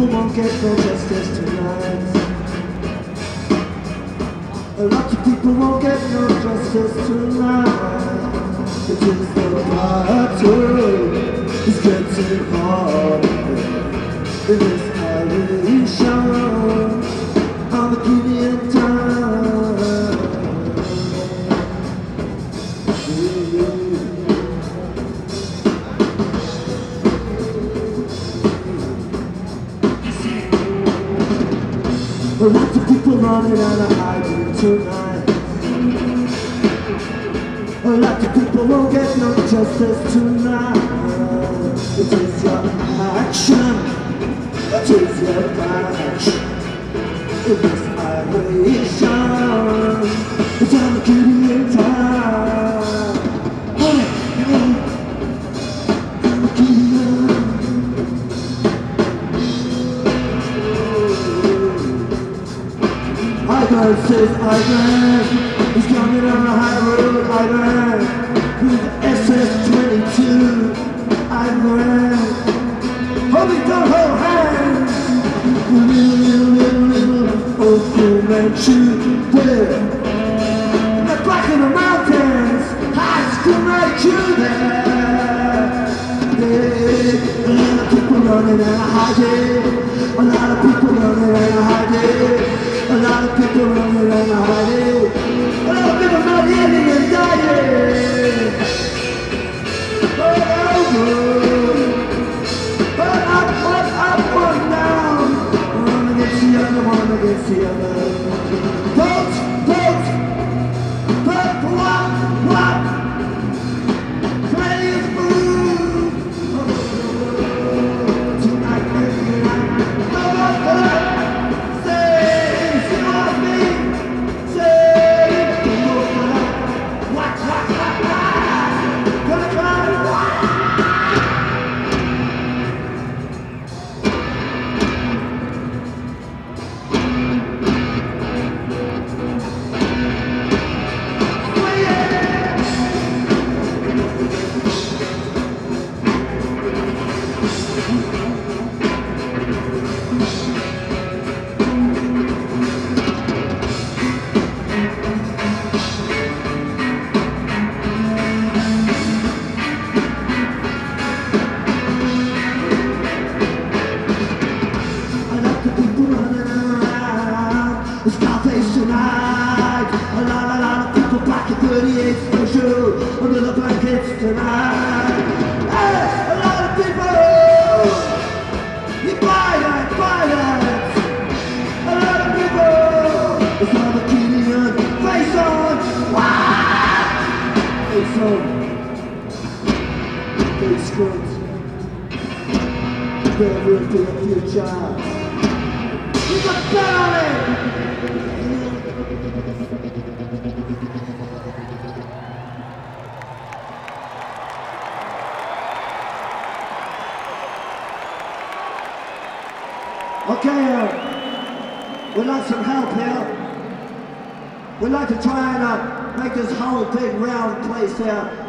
people won't get no justice tonight. A lot of people won't get no justice tonight. It is the battle is getting harder. It is isolation on the Gideon time. A lot of people running out of hiding tonight. A lot of people won't get no justice tonight. It is your action. It is your passion. It is isolation. It's on the Gideon time. On the Gideon. Ivan says Ivan is coming on the high road. Ivan with SS-22. Ivan, holding down her hands. Little old Fu Manchu there. In the back of the mountains, high school night you there. A lot of people running and hiding. A lot of people running and hiding. A lot of people running and hiding. A lot of people not living and dying. One down. One against the other, one against the other. Vote, vote, vote for what? Please move. Tonight, no vote for that. Tonight, a lot of people back in 38 special under the blankets tonight. Hey, a lot of people, you violent. A lot of people, it's all the Gideon face on. Face on. Face good. There will be a future. You got bet on it. Okay, we'd like some help here. We'd like to try and make this whole big round place here